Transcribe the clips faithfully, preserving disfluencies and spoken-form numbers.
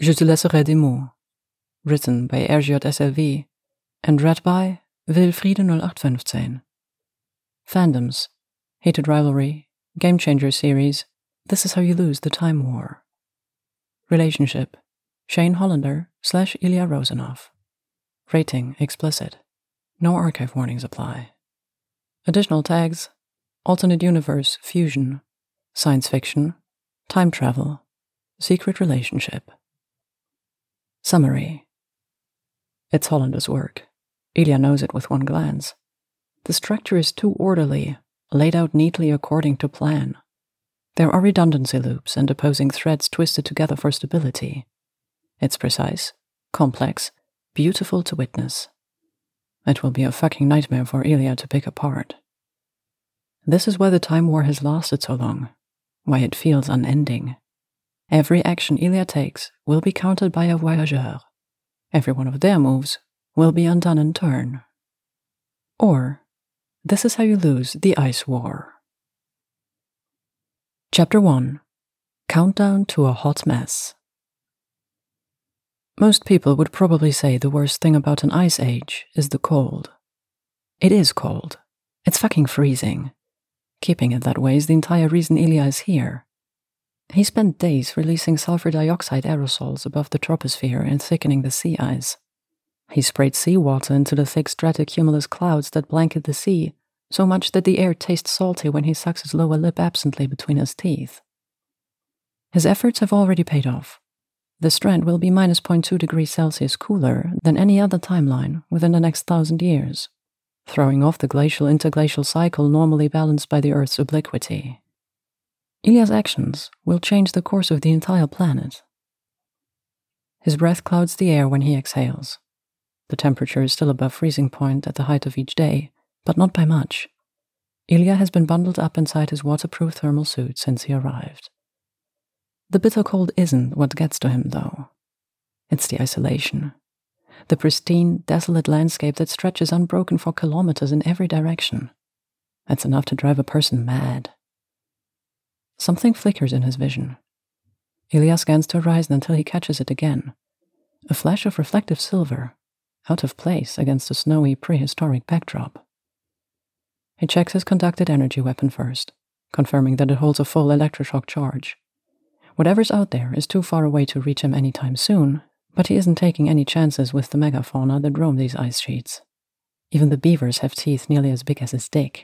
Je te laisserai des mots, written by R J S L V and read by Wilfriede null acht fünfzehn. Fandoms, Hated Rivalry, Game Changer Series, This Is How You Lose the Time War. Relationship, Shane Hollander slash Ilya Rosanov. Rating explicit. No archive warnings apply. Additional tags, alternate universe, fusion, science fiction, time travel, secret relationship. Summary. It's Hollander's work. Ilya knows it with one glance. The structure is too orderly, laid out neatly according to plan. There are redundancy loops and opposing threads twisted together for stability. It's precise, complex, beautiful to witness. It will be a fucking nightmare for Ilya to pick apart. This is why the Time War has lasted so long, why it feels unending. Every action Ilya takes will be countered by a voyageur. Every one of their moves will be undone in turn. Or, this is how you lose the Ice War. Chapter one. Countdown to a Hot Mess. Most people would probably say the worst thing about an ice age is the cold. It is cold. It's fucking freezing. Keeping it that way is the entire reason Ilya is here. He spent days releasing sulfur dioxide aerosols above the troposphere and thickening the sea ice. He sprayed seawater into the thick stratocumulus clouds that blanket the sea, so much that the air tastes salty when he sucks his lower lip absently between his teeth. His efforts have already paid off. The strand will be minus zero point two degrees Celsius cooler than any other timeline within the next thousand years, throwing off the glacial-interglacial cycle normally balanced by the Earth's obliquity. Ilya's actions will change the course of the entire planet. His breath clouds the air when he exhales. The temperature is still above freezing point at the height of each day, but not by much. Ilya has been bundled up inside his waterproof thermal suit since he arrived. The bitter cold isn't what gets to him, though. It's the isolation. The pristine, desolate landscape that stretches unbroken for kilometers in every direction. That's enough to drive a person mad. Something flickers in his vision. Ilya scans the horizon until he catches it again. A flash of reflective silver, out of place against a snowy, prehistoric backdrop. He checks his conducted energy weapon first, confirming that it holds a full electroshock charge. Whatever's out there is too far away to reach him anytime soon, but he isn't taking any chances with the megafauna that roam these ice sheets. Even the beavers have teeth nearly as big as his dick.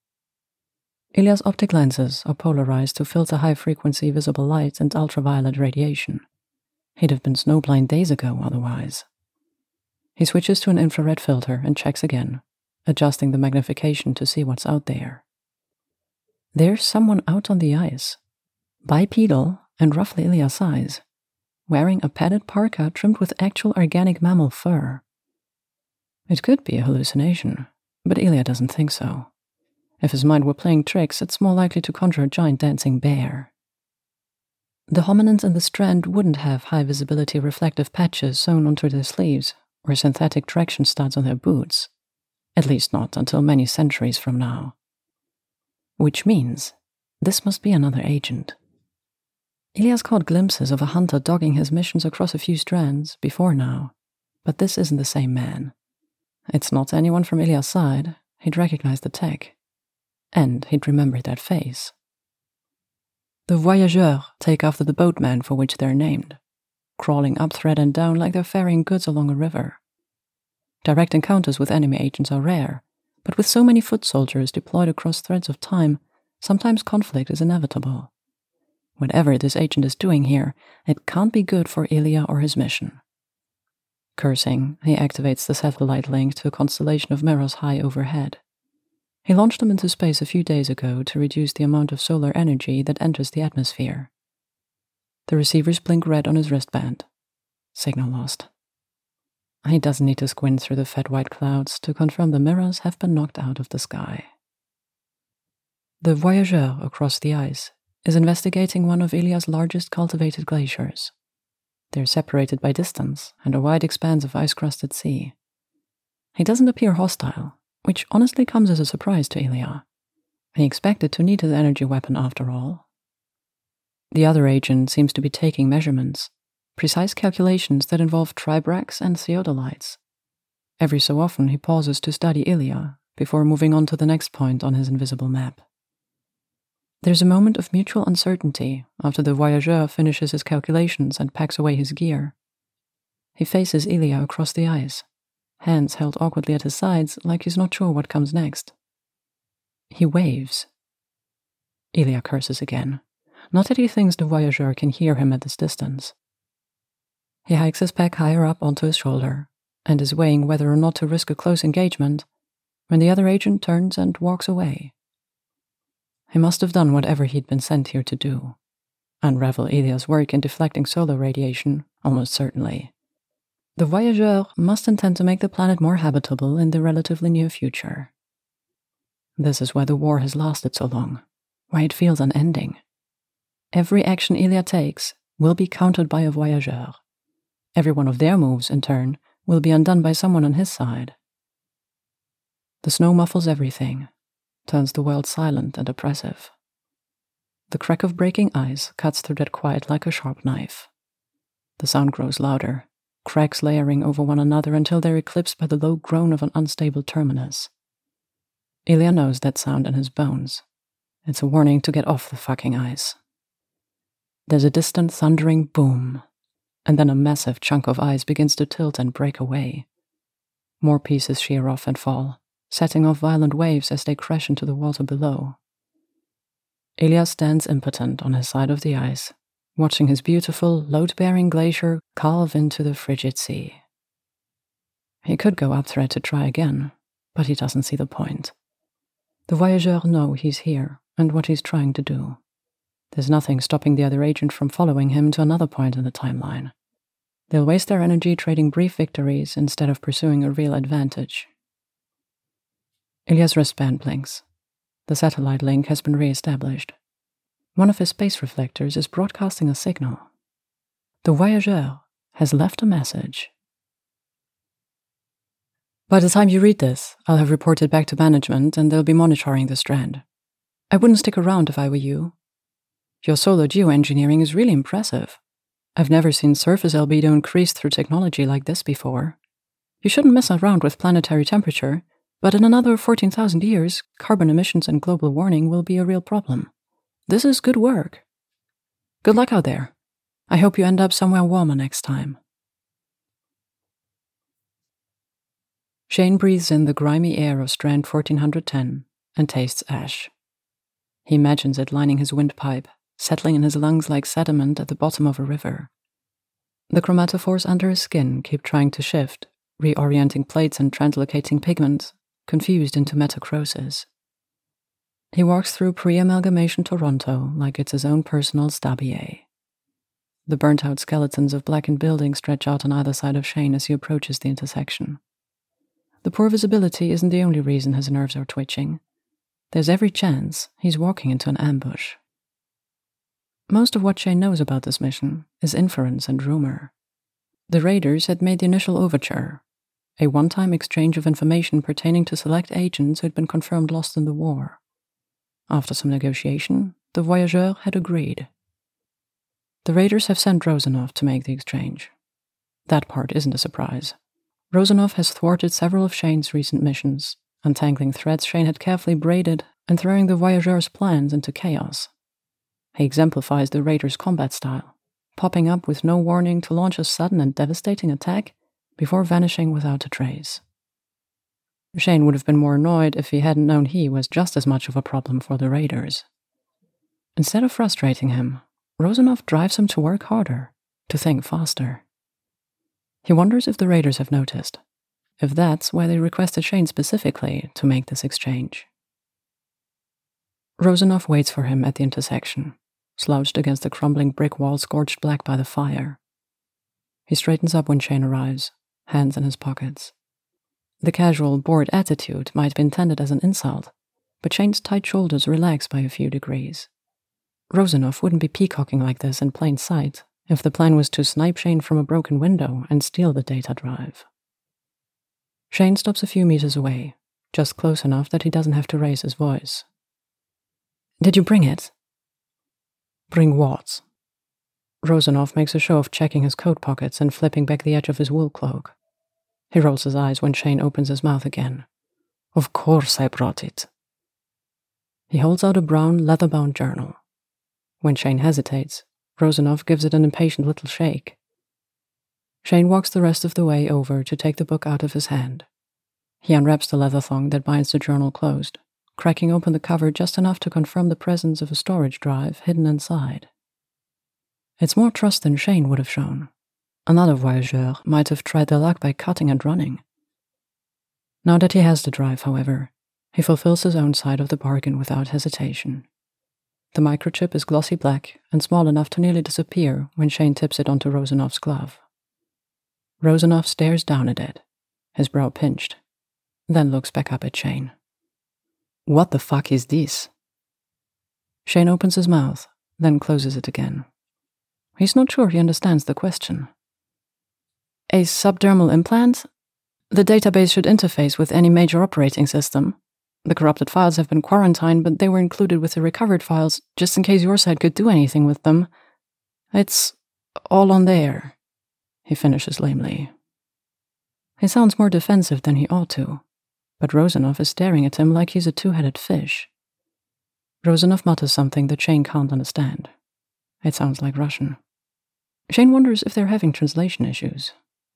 Ilya's optic lenses are polarized to filter high-frequency visible light and ultraviolet radiation. He'd have been snowblind days ago otherwise. He switches to an infrared filter and checks again, adjusting the magnification to see what's out there. There's someone out on the ice, bipedal and roughly Ilya's size, wearing a padded parka trimmed with actual organic mammal fur. It could be a hallucination, but Ilya doesn't think so. If his mind were playing tricks, it's more likely to conjure a giant dancing bear. The hominins in the strand wouldn't have high-visibility reflective patches sewn onto their sleeves or synthetic traction studs on their boots, at least not until many centuries from now. Which means this must be another agent. Ilya's caught glimpses of a hunter dogging his missions across a few strands before now, but this isn't the same man. It's not anyone from Ilya's side. He'd recognize the tech. And he'd remembered that face. The voyageurs take after the boatman for which they're named, crawling up thread and down like they're ferrying goods along a river. Direct encounters with enemy agents are rare, but with so many foot soldiers deployed across threads of time, sometimes conflict is inevitable. Whatever this agent is doing here, it can't be good for Ilya or his mission. Cursing, he activates the satellite link to a constellation of mirrors high overhead. He launched them into space a few days ago to reduce the amount of solar energy that enters the atmosphere. The receivers blink red on his wristband. Signal lost. He doesn't need to squint through the fat white clouds to confirm the mirrors have been knocked out of the sky. The voyageur across the ice is investigating one of Ilya's largest cultivated glaciers. They're separated by distance and a wide expanse of ice-crusted sea. He doesn't appear hostile, which honestly comes as a surprise to Ilya. He expected to need his energy weapon after all. The other agent seems to be taking measurements, precise calculations that involve tribrax and theodolites. Every so often he pauses to study Ilya before moving on to the next point on his invisible map. There's a moment of mutual uncertainty after the voyageur finishes his calculations and packs away his gear. He faces Ilya across the ice, hands held awkwardly at his sides like he's not sure what comes next. He waves. Ilya curses again, not that he thinks the voyageur can hear him at this distance. He hikes his pack higher up onto his shoulder and is weighing whether or not to risk a close engagement when the other agent turns and walks away. He must have done whatever he'd been sent here to do. Unravel Ilya's work in deflecting solar radiation, almost certainly. The voyageur must intend to make the planet more habitable in the relatively near future. This is why the war has lasted so long, why it feels unending. Every action Ilya takes will be countered by a voyageur. Every one of their moves, in turn, will be undone by someone on his side. The snow muffles everything, turns the world silent and oppressive. The crack of breaking ice cuts through that quiet like a sharp knife. The sound grows louder, cracks layering over one another until they're eclipsed by the low groan of an unstable terminus. Ilya knows that sound in his bones. It's a warning to get off the fucking ice. There's a distant thundering boom, and then a massive chunk of ice begins to tilt and break away. More pieces shear off and fall, setting off violent waves as they crash into the water below. Ilya stands impotent on his side of the ice, watching his beautiful, load-bearing glacier calve into the frigid sea. He could go up thread to try again, but he doesn't see the point. The voyageurs know he's here and what he's trying to do. There's nothing stopping the other agent from following him to another point in the timeline. They'll waste their energy trading brief victories instead of pursuing a real advantage. Ilya's wristband blinks. The satellite link has been re-established. One of his space reflectors is broadcasting a signal. The voyageur has left a message. By the time you read this, I'll have reported back to management and they'll be monitoring the strand. I wouldn't stick around if I were you. Your solar geoengineering is really impressive. I've never seen surface albedo increase through technology like this before. You shouldn't mess around with planetary temperature, but in another fourteen thousand years, carbon emissions and global warming will be a real problem. This is good work. Good luck out there. I hope you end up somewhere warmer next time. Shane breathes in the grimy air of Strand fourteen ten and tastes ash. He imagines it lining his windpipe, settling in his lungs like sediment at the bottom of a river. The chromatophores under his skin keep trying to shift, reorienting plates and translocating pigment, confused into metacrosis. He walks through pre-amalgamation Toronto like it's his own personal Stabier. The burnt-out skeletons of blackened buildings stretch out on either side of Shane as he approaches the intersection. The poor visibility isn't the only reason his nerves are twitching. There's every chance he's walking into an ambush. Most of what Shane knows about this mission is inference and rumor. The raiders had made the initial overture, a one-time exchange of information pertaining to select agents who had been confirmed lost in the war. After some negotiation, the voyageur had agreed. The raiders have sent Rozanov to make the exchange. That part isn't a surprise. Rozanov has thwarted several of Shane's recent missions, untangling threads Shane had carefully braided and throwing the voyageur's plans into chaos. He exemplifies the raiders' combat style, popping up with no warning to launch a sudden and devastating attack before vanishing without a trace. Shane would have been more annoyed if he hadn't known he was just as much of a problem for the raiders. Instead of frustrating him, Rozanov drives him to work harder, to think faster. He wonders if the raiders have noticed, if that's why they requested Shane specifically to make this exchange. Rozanov waits for him at the intersection, slouched against the crumbling brick wall scorched black by the fire. He straightens up when Shane arrives, hands in his pockets. The casual, bored attitude might be intended as an insult, but Shane's tight shoulders relax by a few degrees. Rozanov wouldn't be peacocking like this in plain sight if the plan was to snipe Shane from a broken window and steal the data drive. Shane stops a few meters away, just close enough that he doesn't have to raise his voice. Did you bring it? Bring what? Rosanov makes a show of checking his coat pockets and flipping back the edge of his wool cloak. He rolls his eyes when Shane opens his mouth again. Of course I brought it. He holds out a brown, leather-bound journal. When Shane hesitates, Rosanov gives it an impatient little shake. Shane walks the rest of the way over to take the book out of his hand. He unwraps the leather thong that binds the journal closed, cracking open the cover just enough to confirm the presence of a storage drive hidden inside. It's more trust than Shane would have shown. Another voyageur might have tried their luck by cutting and running. Now that he has the drive, however, he fulfills his own side of the bargain without hesitation. The microchip is glossy black and small enough to nearly disappear when Shane tips it onto Rosanov's glove. Rosanov stares down at it, his brow pinched, then looks back up at Shane. What the fuck is this? Shane opens his mouth, then closes it again. He's not sure he understands the question. A subdermal implant? The database should interface with any major operating system. The corrupted files have been quarantined, but they were included with the recovered files just in case your side could do anything with them. It's all on there, he finishes lamely. He sounds more defensive than he ought to, but Rosanov is staring at him like he's a two-headed fish. Rosanov mutters something that Shane can't understand. It sounds like Russian. Shane wonders if they're having translation issues.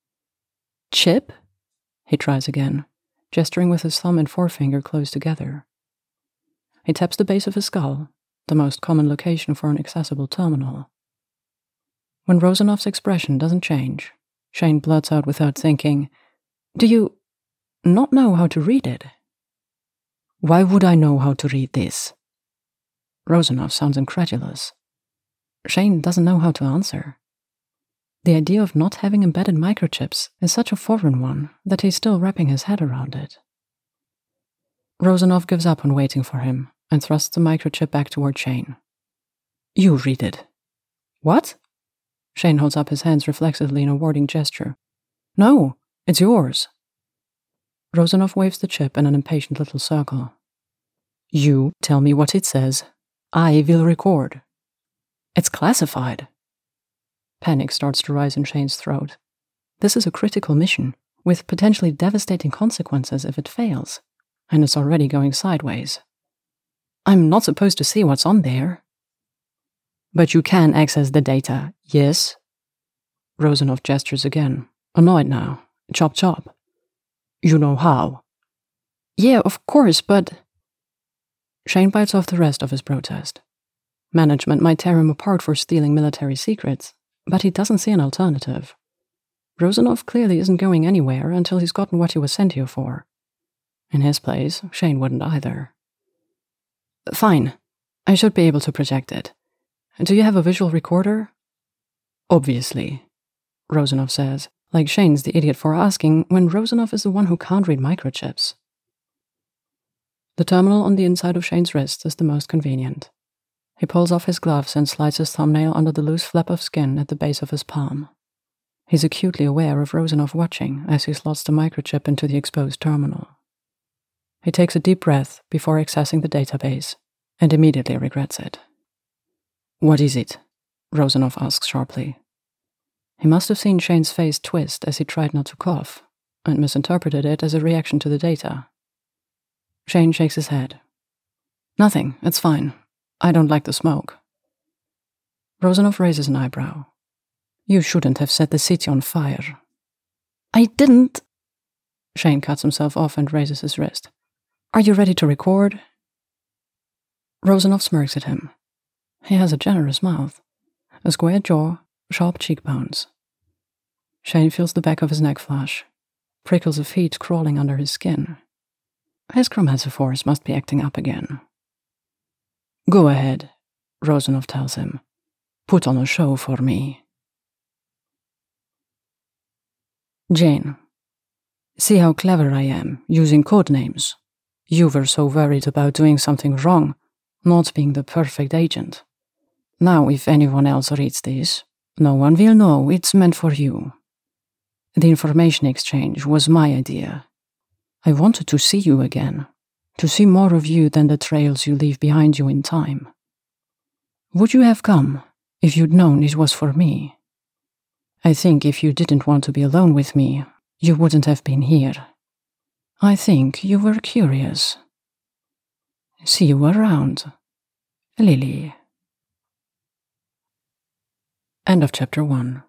Chip? He tries again, gesturing with his thumb and forefinger close together. He taps the base of his skull, the most common location for an accessible terminal. When Rosanov's expression doesn't change, Shane blurts out without thinking, Do you not know how to read it? Why would I know how to read this? Rosanov sounds incredulous. Shane doesn't know how to answer. The idea of not having embedded microchips is such a foreign one that he's still wrapping his head around it. Rosanov gives up on waiting for him and thrusts the microchip back toward Shane. You read it. What? Shane holds up his hands reflexively in a warding gesture. No, it's yours. Rosanov waves the chip in an impatient little circle. You tell me what it says. I will record. It's classified. Panic starts to rise in Shane's throat. This is a critical mission, with potentially devastating consequences if it fails, and it's already going sideways. I'm not supposed to see what's on there. But you can access the data, yes? Rosanov gestures again, annoyed now. Chop chop. You know how? Yeah, of course, but... Shane bites off the rest of his protest. Management might tear him apart for stealing military secrets, but he doesn't see an alternative. Rosanov clearly isn't going anywhere until he's gotten what he was sent here for. In his place, Shane wouldn't either. Fine. I should be able to project it. Do you have a visual recorder? Obviously, Rosanov says, like Shane's the idiot for asking when Rosanov is the one who can't read microchips. The terminal on the inside of Shane's wrist is the most convenient. He pulls off his gloves and slides his thumbnail under the loose flap of skin at the base of his palm. He's acutely aware of Rosanov watching as he slots the microchip into the exposed terminal. He takes a deep breath before accessing the database, and immediately regrets it. What is it? Rosanov asks sharply. He must have seen Shane's face twist as he tried not to cough, and misinterpreted it as a reaction to the data. Shane shakes his head. Nothing, it's fine. I don't like the smoke. Rosanov raises an eyebrow. You shouldn't have set the city on fire. I didn't. Shane cuts himself off and raises his wrist. Are you ready to record? Rosanov smirks at him. He has a generous mouth, a square jaw, sharp cheekbones. Shane feels the back of his neck flush, prickles of heat crawling under his skin. His chromatophores must be acting up again. Go ahead, Rosanov tells him. Put on a show for me. Jane. See how clever I am, using code names. You were so worried about doing something wrong, not being the perfect agent. Now if anyone else reads this, no one will know it's meant for you. The information exchange was my idea. I wanted to see you again, to see more of you than the trails you leave behind you in time. Would you have come If you'd known it was for me. I think if you didn't want to be alone with me, you wouldn't have been here. I think you were curious. See you around, Lily. End of chapter one.